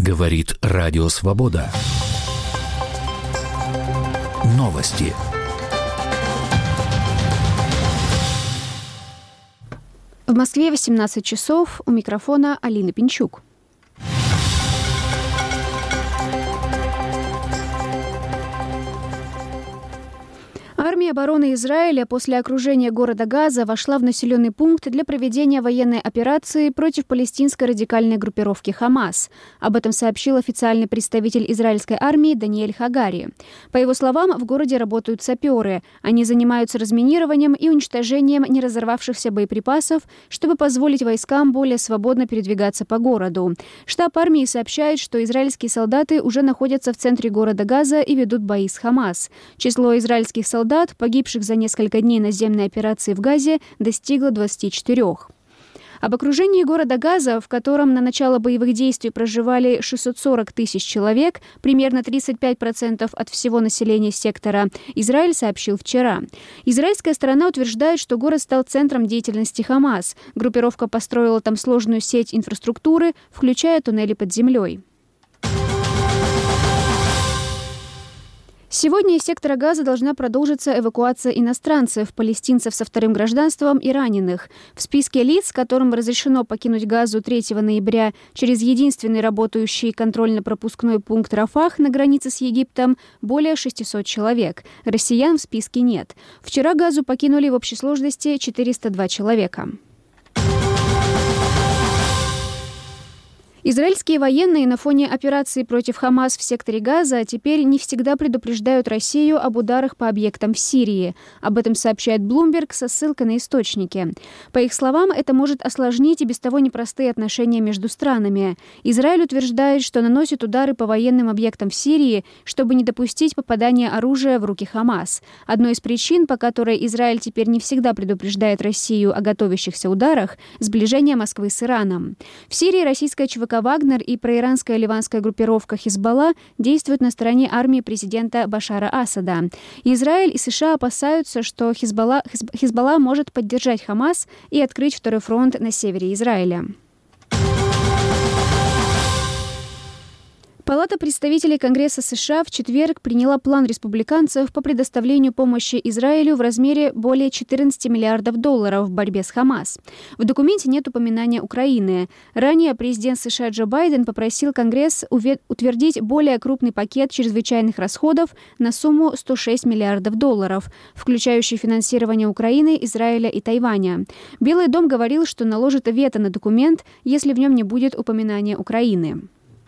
Говорит Радио Свобода. Новости. В Москве 18 часов. У микрофона Алина Пинчук. Армия обороны Израиля после окружения города Газа вошла в населенный пункт для проведения военной операции против палестинской радикальной группировки «Хамас». Об этом сообщил официальный представитель израильской армии Даниэль Хагари. По его словам, в городе работают саперы. Они занимаются разминированием и уничтожением неразорвавшихся боеприпасов, чтобы позволить войскам более свободно передвигаться по городу. Штаб армии сообщает, что израильские солдаты уже находятся в центре города Газа и ведут бои с «Хамас». Число израильских солдат, погибших за несколько дней наземной операции в Газе, достигло 24. Об окружении города Газа, в котором на начало боевых действий проживали 640 тысяч человек, примерно 35% от всего населения сектора, Израиль сообщил вчера. Израильская сторона утверждает, что город стал центром деятельности «Хамас». Группировка построила там сложную сеть инфраструктуры, включая туннели под землей. Сегодня из сектора Газа должна продолжиться эвакуация иностранцев, палестинцев со вторым гражданством и раненых. В списке лиц, которым разрешено покинуть Газу 3 ноября через единственный работающий контрольно-пропускной пункт Рафах на границе с Египтом, более 600 человек. Россиян в списке нет. Вчера Газу покинули в общей сложности 402 человека. Израильские военные на фоне операции против «Хамас» в секторе Газа теперь не всегда предупреждают Россию об ударах по объектам в Сирии. Об этом сообщает Bloomberg со ссылкой на источники. По их словам, это может осложнить и без того непростые отношения между странами. Израиль утверждает, что наносит удары по военным объектам в Сирии, чтобы не допустить попадания оружия в руки «Хамас». Одной из причин, по которой Израиль теперь не всегда предупреждает Россию о готовящихся ударах, сближение Москвы с Ираном. В Сирии российская ЧВК «Вагнер» и проиранская ливанская группировка «Хизбалла» действуют на стороне армии президента Башара Асада. Израиль и США опасаются, что Хизбалла может поддержать «Хамас» и открыть второй фронт на севере Израиля. Палата представителей Конгресса США в четверг приняла план республиканцев по предоставлению помощи Израилю в размере более $14 миллиардов в борьбе с «Хамас». В документе нет упоминания Украины. Ранее президент США Джо Байден попросил Конгресс утвердить более крупный пакет чрезвычайных расходов на сумму $106 миллиардов, включающий финансирование Украины, Израиля и Тайваня. Белый дом говорил, что наложит вето на документ, если в нем не будет упоминания Украины.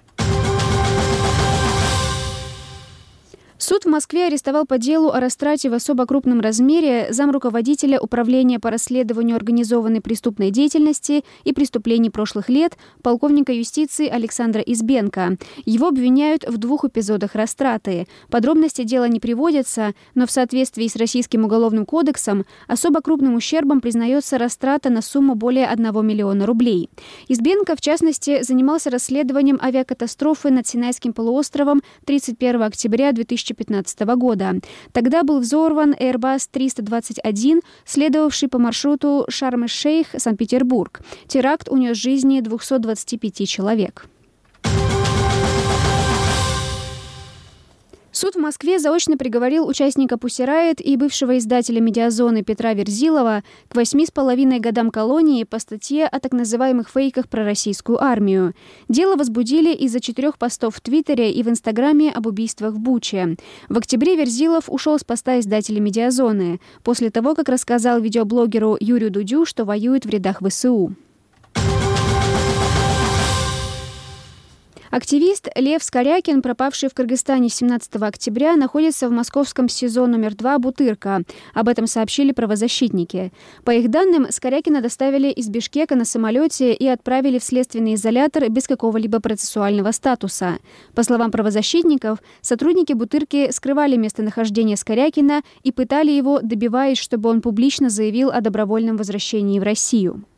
Суд в Москве арестовал по делу о растрате в особо крупном размере замруководителя Управления по расследованию организованной преступной деятельности и преступлений прошлых лет полковника юстиции Александра Избенко. Его обвиняют в 2 эпизодах растраты. Подробности дела не приводятся, но в соответствии с Российским уголовным кодексом особо крупным ущербом признается растрата на сумму более 1 миллиона рублей. Избенко, в частности, занимался расследованием авиакатастрофы над Синайским полуостровом 31 октября 2015 года. Тогда был взорван Airbus 321, следовавший по маршруту Шарм-эль-Шейх, Санкт-Петербург. Теракт унес жизни 225 человек. Суд в Москве заочно приговорил участника Pussy Riot и бывшего издателя «Медиазоны» Петра Верзилова к 8,5 годам колонии по статье о так называемых фейках про российскую армию. Дело возбудили из-за 4 постов в Твиттере и в Инстаграме об убийствах в Буче. В октябре Верзилов ушел с поста издателя «Медиазоны» после того, как рассказал видеоблогеру Юрию Дудю, что воюет в рядах ВСУ. Активист Лев Скорякин, пропавший в Кыргызстане 17 октября, находится в московском СИЗО номер 2 «Бутырка». Об этом сообщили правозащитники. По их данным, Скорякина доставили из Бишкека на самолете и отправили в следственный изолятор без какого-либо процессуального статуса. По словам правозащитников, сотрудники «Бутырки» скрывали местонахождение Скорякина и пытали его, добиваясь, чтобы он публично заявил о добровольном возвращении в Россию.